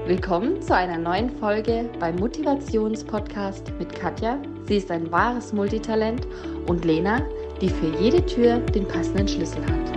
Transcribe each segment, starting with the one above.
Willkommen zu einer neuen Folge beim Motivationspodcast mit Katja. Sie ist ein wahres Multitalent und Lena, die für jede Tür den passenden Schlüssel hat.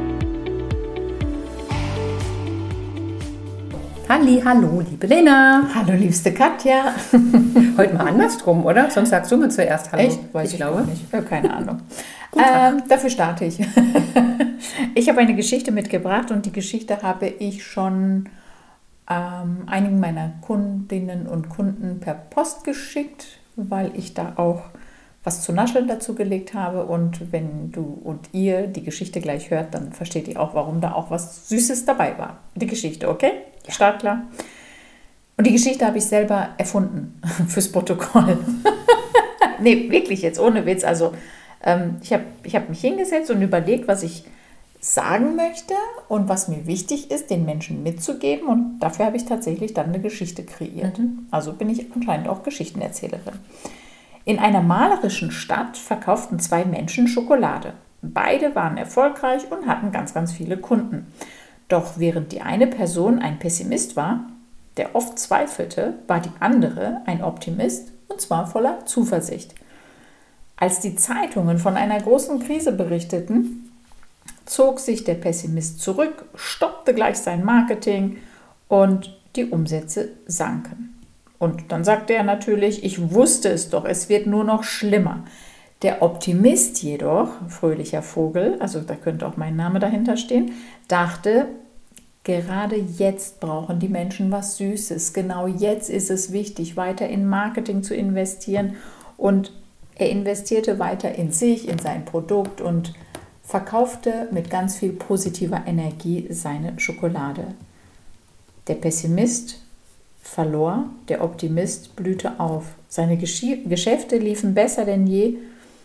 Hallo, liebe Lena. Hallo, liebste Katja. Heute mal andersrum, oder? Sonst sagst du mir zuerst Hallo. Echt? Weiß ich glaube nicht. Keine Ahnung. Dafür starte ich. Ich habe eine Geschichte mitgebracht und die Geschichte habe ich schon einigen meiner Kundinnen und Kunden per Post geschickt, weil ich da auch was zu nascheln dazu gelegt habe. Und wenn du und ihr die Geschichte gleich hört, dann versteht ihr auch, warum da auch was Süßes dabei war. Die Geschichte, okay? Ja. Startklar. Und die Geschichte habe ich selber erfunden fürs Protokoll. Nee, wirklich jetzt, ohne Witz. Also ich hab mich hingesetzt und überlegt, was ich sagen möchte und was mir wichtig ist, den Menschen mitzugeben. Und dafür habe ich tatsächlich dann eine Geschichte kreiert. Also bin ich anscheinend auch Geschichtenerzählerin. In einer malerischen Stadt verkauften 2 Menschen Schokolade. Beide waren erfolgreich und hatten ganz, ganz viele Kunden. Doch während die eine Person ein Pessimist war, der oft zweifelte, war die andere ein Optimist und zwar voller Zuversicht. Als die Zeitungen von einer großen Krise berichteten, zog sich der Pessimist zurück, stoppte gleich sein Marketing und die Umsätze sanken. Und dann sagte er natürlich, ich wusste es doch, es wird nur noch schlimmer. Der Optimist jedoch, fröhlicher Vogel, also da könnte auch mein Name dahinter stehen, dachte, gerade jetzt brauchen die Menschen was Süßes. Genau jetzt ist es wichtig, weiter in Marketing zu investieren. Und er investierte weiter in sich, in sein Produkt und verkaufte mit ganz viel positiver Energie seine Schokolade. Der Pessimist verlor, der Optimist blühte auf. Seine Geschäfte liefen besser denn je.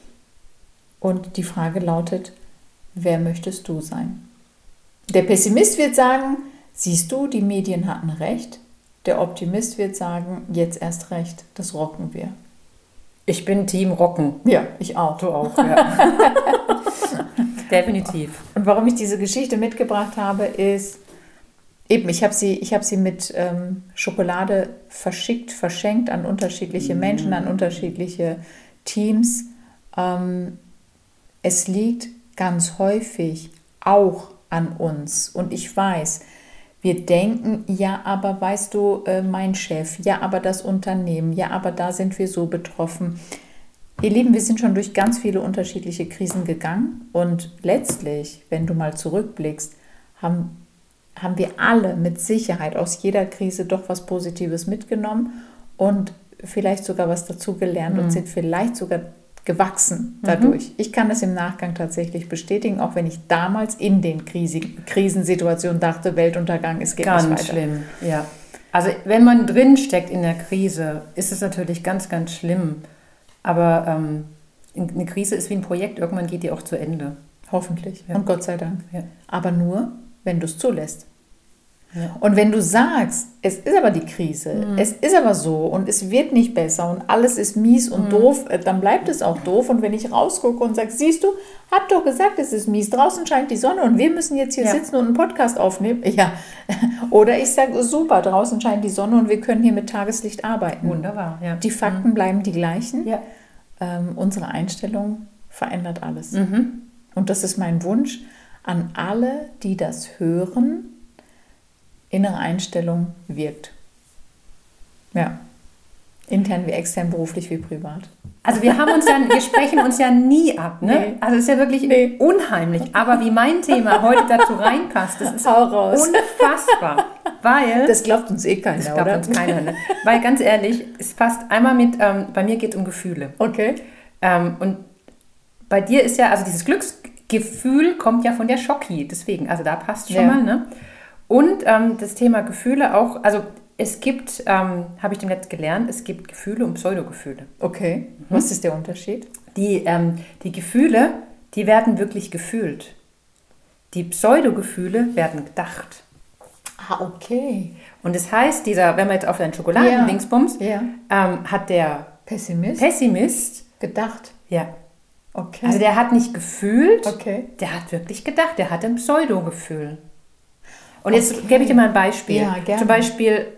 Und die Frage lautet, wer möchtest du sein? Der Pessimist wird sagen, siehst du, die Medien hatten recht. Der Optimist wird sagen, jetzt erst recht, das rocken wir. Ich bin Team Rocken. Ja, ich auch. Du auch, ja. Definitiv. Und warum ich diese Geschichte mitgebracht habe, ist, eben, ich habe sie mit Schokolade verschenkt an unterschiedliche Menschen, an unterschiedliche Teams. Es liegt ganz häufig auch an uns. Und ich weiß, wir denken, ja, aber weißt du, mein Chef, ja, aber das Unternehmen, ja, aber da sind wir so betroffen. Ihr Lieben, wir sind schon durch ganz viele unterschiedliche Krisen gegangen und letztlich, wenn du mal zurückblickst, haben wir alle mit Sicherheit aus jeder Krise doch was Positives mitgenommen und vielleicht sogar was dazugelernt und sind vielleicht sogar gewachsen dadurch. Ich kann das im Nachgang tatsächlich bestätigen, auch wenn ich damals in den Krisensituationen dachte, Weltuntergang, es geht nicht weiter. Ganz schlimm, ja. Also wenn man drin steckt in der Krise, ist es natürlich ganz, ganz schlimm. Aber eine Krise ist wie ein Projekt, irgendwann geht die auch zu Ende. Hoffentlich. Ja. Und Gott sei Dank. Ja. Aber nur, wenn du es zulässt. Ja. Und wenn du sagst, es ist aber die Krise, es ist aber so und es wird nicht besser und alles ist mies und doof, dann bleibt es auch doof. Und wenn ich rausgucke und sage, siehst du, hab doch gesagt, es ist mies, draußen scheint die Sonne und wir müssen jetzt hier sitzen und einen Podcast aufnehmen. Ja. Oder ich sage, super, draußen scheint die Sonne und wir können hier mit Tageslicht arbeiten. Wunderbar, ja. Die Fakten bleiben die gleichen. Ja. Unsere Einstellung verändert alles. Und das ist mein Wunsch an alle, die das hören. Innere Einstellung wirkt. Ja. Intern wie extern, beruflich wie privat. Also wir sprechen uns ja nie ab, ne? Nee. Also es ist ja wirklich unheimlich. Aber wie mein Thema heute dazu reinpasst, das ist unfassbar. Weil das glaubt uns eh keiner, das glaubt uns keiner, ne? Weil ganz ehrlich, es passt einmal mit, bei mir geht es um Gefühle. Okay. Und bei dir ist ja, also dieses Glücksgefühl kommt ja von der Schocki, deswegen, also da passt schon mal, ne? Und das Thema Gefühle auch, also es gibt, habe ich dem Netz gelernt, es gibt Gefühle und Pseudogefühle. Okay, was ist der Unterschied? Die Gefühle, die werden wirklich gefühlt. Die Pseudogefühle werden gedacht. Ah, okay. Und das heißt, wenn man jetzt auf deinen Schokoladen-Dingsbums, hat der Pessimist gedacht. Ja. Okay. Also der hat nicht gefühlt, der hat wirklich gedacht, der hat ein Pseudogefühl. Und jetzt gebe ich dir mal ein Beispiel. Ja, gerne. Zum Beispiel,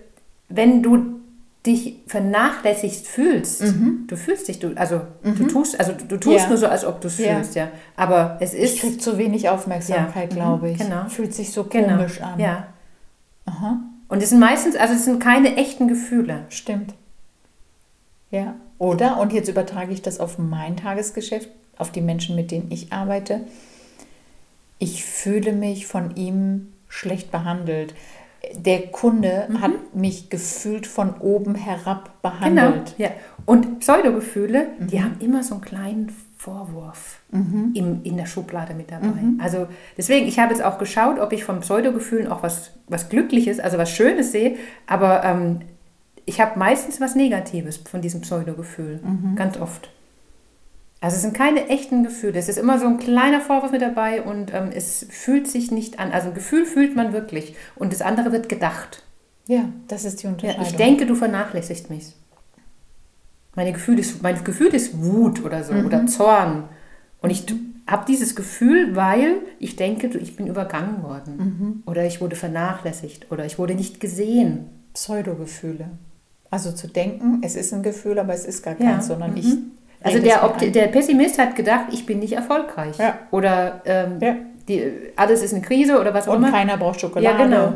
wenn du dich vernachlässigt fühlst, du fühlst dich, du tust nur so, als ob du es fühlst, ja. Aber es ist... Ich kriege zu wenig Aufmerksamkeit, glaube ich. Genau. Fühlt sich so komisch an. Ja. Aha. Und es sind meistens, es sind keine echten Gefühle. Stimmt. Ja. Oder, und jetzt übertrage ich das auf mein Tagesgeschäft, auf die Menschen, mit denen ich arbeite. Ich fühle mich von ihm schlecht behandelt. Der Kunde hat mich gefühlt von oben herab behandelt. Genau, ja. Und Pseudogefühle, die haben immer so einen kleinen Vorwurf in der Schublade mit dabei. Also deswegen, ich habe jetzt auch geschaut, ob ich von Pseudogefühlen auch was Glückliches, also was Schönes sehe, aber ich habe meistens was Negatives von diesem Pseudogefühl, ganz oft. Also es sind keine echten Gefühle, es ist immer so ein kleiner Vorwurf mit dabei und es fühlt sich nicht an. Also ein Gefühl fühlt man wirklich und das andere wird gedacht. Ja, das ist die Unterscheidung. Ja, ich denke, du vernachlässigst mich. Mein Gefühl ist Wut oder so oder Zorn. Und ich habe dieses Gefühl, weil ich denke, ich bin übergangen worden. Oder ich wurde vernachlässigt oder ich wurde nicht gesehen. Pseudogefühle. Also zu denken, es ist ein Gefühl, aber es ist gar keins, sondern ich... Also der Pessimist hat gedacht, ich bin nicht erfolgreich. Ja. Oder alles ist eine Krise oder was auch immer. Und keiner braucht Schokolade. Ja, genau.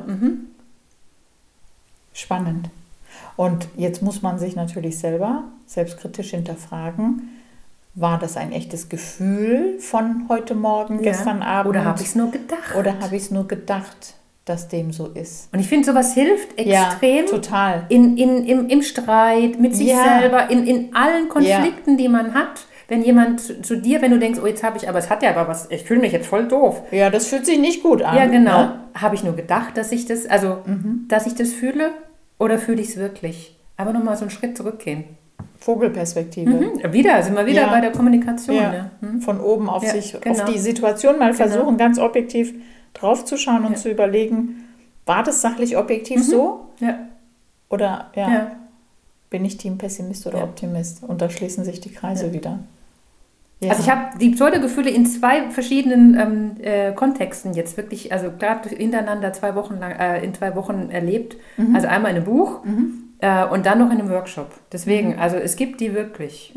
Spannend. Und jetzt muss man sich natürlich selber selbstkritisch hinterfragen, war das ein echtes Gefühl von heute Morgen, gestern Abend? Oder habe ich es nur gedacht? Oder habe ich es nur gedacht, dass dem so ist? Und ich finde, sowas hilft extrem. Ja, total. Im Streit, mit sich selber, in allen Konflikten, die man hat. Wenn jemand zu dir, wenn du denkst, oh, jetzt habe ich, aber es hat ja aber was, ich fühle mich jetzt voll doof. Ja, das fühlt sich nicht gut an. Ja, genau. Ne? Habe ich nur gedacht, dass ich das, dass ich das fühle oder fühle ich es wirklich? Aber nochmal so einen Schritt zurückgehen. Vogelperspektive. Sind wir wieder bei der Kommunikation. Ja. Ja. Von oben auf sich, auf die Situation mal versuchen, ganz objektiv draufzuschauen und zu überlegen, war das sachlich objektiv so? Ja. Oder bin ich Team Pessimist oder Optimist? Und da schließen sich die Kreise wieder. Ja. Also ich habe die Pseudogefühle in 2 verschiedenen Kontexten jetzt wirklich, also gerade hintereinander 2 Wochen lang, in 2 Wochen erlebt. Also einmal in einem Buch und dann noch in einem Workshop. Deswegen, also es gibt die wirklich.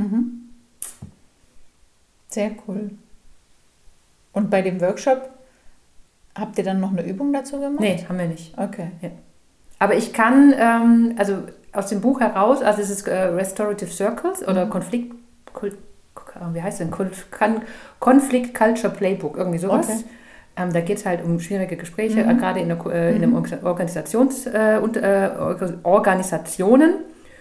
Sehr cool. Und bei dem Workshop habt ihr dann noch eine Übung dazu gemacht? Nee, haben wir nicht. Okay. Ja. Aber ich kann, also aus dem Buch heraus, also es ist Restorative Circles oder wie heißt denn? Conflict Culture Playbook, irgendwie sowas. Okay. Da geht es halt um schwierige Gespräche, gerade in einem Organisationen.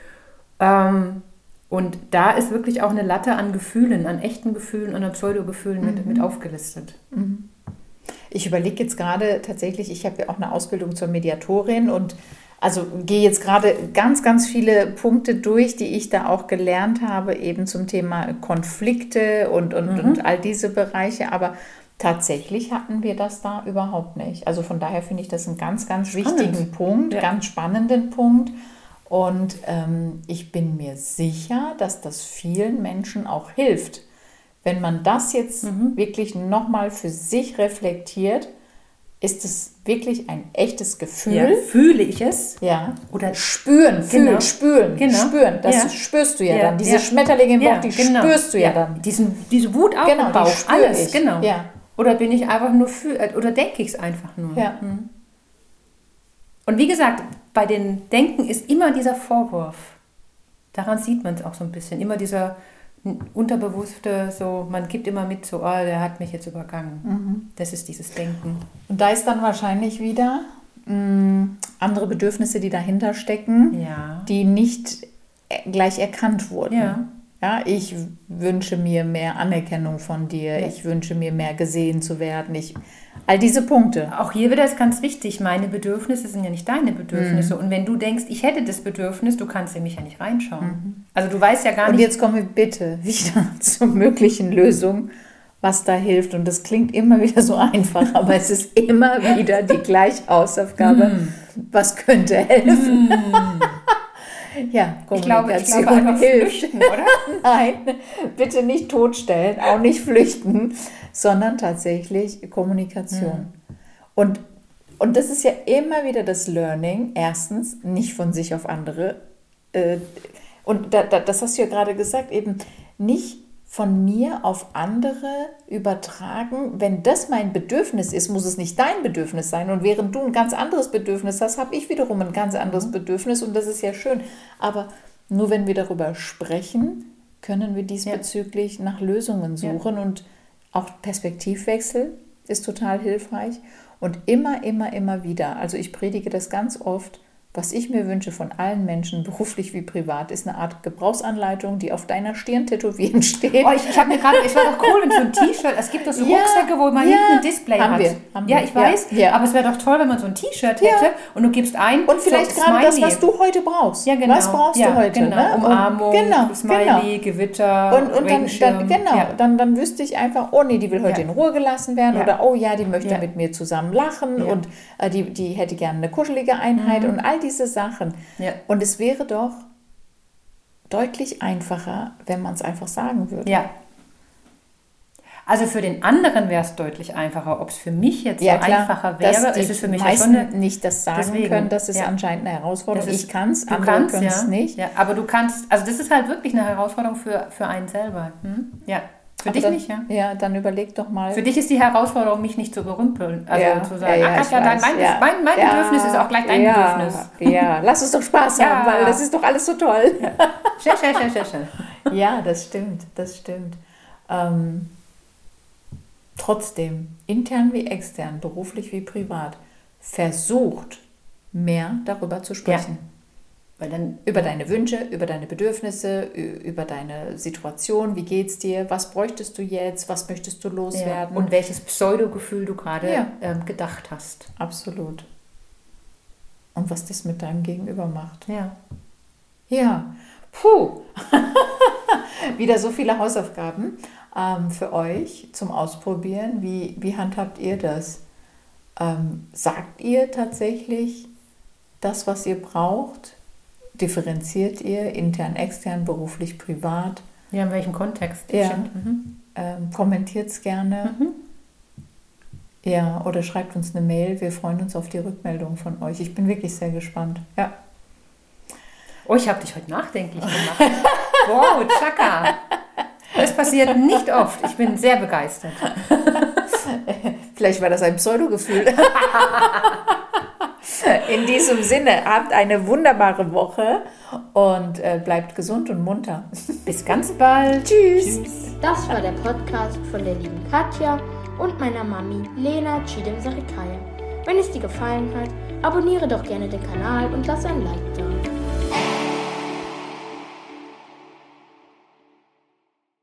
Und da ist wirklich auch eine Latte an Gefühlen, an echten Gefühlen und an Pseudogefühlen mit aufgelistet. Ich überlege jetzt gerade tatsächlich, ich habe ja auch eine Ausbildung zur Mediatorin und also gehe jetzt gerade ganz, ganz viele Punkte durch, die ich da auch gelernt habe, eben zum Thema Konflikte und all diese Bereiche. Aber tatsächlich hatten wir das da überhaupt nicht. Also von daher finde ich das einen ganz, ganz wichtigen Punkt, ganz spannenden Punkt. Und ich bin mir sicher, dass das vielen Menschen auch hilft. Wenn man das jetzt wirklich nochmal für sich reflektiert, ist es wirklich ein echtes Gefühl. Ja, fühle ich es? Ja. Oder spüren, fühlen, spüren. Das spürst du dann. Diese Schmetterlinge im Bauch, die spürst du dann. Diese Wut auch im Bauch, alles. Genau. Ja. Oder bin ich einfach nur oder denke ich es einfach nur? Ja. Und wie gesagt, bei den Denken ist immer dieser Vorwurf. Daran sieht man es auch so ein bisschen. Immer dieser Unterbewusste, so, man gibt immer mit, so, oh, der hat mich jetzt übergangen. Das ist dieses Denken. Und da ist dann wahrscheinlich wieder andere Bedürfnisse, die dahinter stecken, die nicht gleich erkannt wurden. Ja, ich wünsche mir mehr Anerkennung von dir, ich wünsche mir mehr gesehen zu werden, all diese Punkte. Auch hier wieder ist ganz wichtig, meine Bedürfnisse sind ja nicht deine Bedürfnisse. Und wenn du denkst, ich hätte das Bedürfnis, du kannst in mich ja nicht reinschauen. Also du weißt ja gar nicht... Und jetzt kommen wir bitte wieder zur möglichen Lösung, was da hilft. Und das klingt immer wieder so einfach, aber es ist immer wieder die gleiche Hausaufgabe. Was könnte helfen? Ja, Kommunikation ich glaube hilft. Flüchten, oder? Nein, bitte nicht totstellen, auch nicht flüchten, sondern tatsächlich Kommunikation. Und Und das ist ja immer wieder das Learning. Erstens, nicht von sich auf andere. Und das hast du ja gerade gesagt, eben nicht von mir auf andere übertragen. Wenn das mein Bedürfnis ist, muss es nicht dein Bedürfnis sein. Und während du ein ganz anderes Bedürfnis hast, habe ich wiederum ein ganz anderes Bedürfnis. Und das ist ja schön. Aber nur wenn wir darüber sprechen, können wir diesbezüglich nach Lösungen suchen. Und auch Perspektivwechsel ist total hilfreich. Und immer wieder, also ich predige das ganz oft, was ich mir wünsche von allen Menschen, beruflich wie privat, ist eine Art Gebrauchsanleitung, die auf deiner Stirn tätowieren steht. Oh, ich habe mir gerade, es wäre doch cool, wenn so ein T-Shirt, es gibt doch so Rucksäcke, wo man hinten ein Display hat. Haben ja, wir. ich weiß, aber es wäre doch toll, wenn man so ein T-Shirt hätte und du gibst ein und vielleicht so gerade das, was du heute brauchst. Ja, genau. Was brauchst du heute? Genau. Ne? Umarmung, Smiley, Gewitter, und dann wüsste ich einfach, oh nee, die will heute in Ruhe gelassen werden oder oh ja, die möchte mit mir zusammen lachen und die hätte gerne eine kuschelige Einheit und all diese Sachen. Ja. Und es wäre doch deutlich einfacher, wenn man es einfach sagen würde. Ja. Also für den anderen wäre es deutlich einfacher. Ob es für mich jetzt so einfacher wäre, ist es für mich meisten ja schon nicht das sagen können, das ist anscheinend eine Herausforderung. Ich kann es, andere können es nicht. Ja, aber du kannst, also das ist halt wirklich eine Herausforderung für einen selber. Ja. Für dich nicht, ja? Ja, dann überleg doch mal. Für dich ist die Herausforderung, mich nicht zu berümpeln. Also zu sagen, Katja, mein Bedürfnis ist auch gleich dein Bedürfnis. Ja, lass uns doch Spaß haben, weil das ist doch alles so toll. Schön. Ja, das stimmt. Trotzdem, intern wie extern, beruflich wie privat, versucht, mehr darüber zu sprechen. Ja. Weil dann über deine Wünsche, über deine Bedürfnisse, über deine Situation, wie geht's dir, was bräuchtest du jetzt, was möchtest du loswerden. Und welches Pseudo-Gefühl du gerade gedacht hast. Absolut. Und was das mit deinem Gegenüber macht. Ja. Puh. Wieder so viele Hausaufgaben für euch zum Ausprobieren. Wie handhabt ihr das? Sagt ihr tatsächlich das, was ihr braucht? Differenziert ihr intern, extern, beruflich, privat? Ja, in welchem Kontext? Ja. Kommentiert es gerne. Ja, oder schreibt uns eine Mail. Wir freuen uns auf die Rückmeldung von euch. Ich bin wirklich sehr gespannt. Ja. Oh, ich habe dich heute nachdenklich gemacht. Wow, Chaka. Das passiert nicht oft. Ich bin sehr begeistert. Vielleicht war das ein Pseudo-Gefühl. In diesem Sinne, habt eine wunderbare Woche und bleibt gesund und munter. Bis ganz bald. Tschüss. Das war der Podcast von der lieben Katja und meiner Mami Lena Chidem Sarikaya. Wenn es dir gefallen hat, abonniere doch gerne den Kanal und lass ein Like da.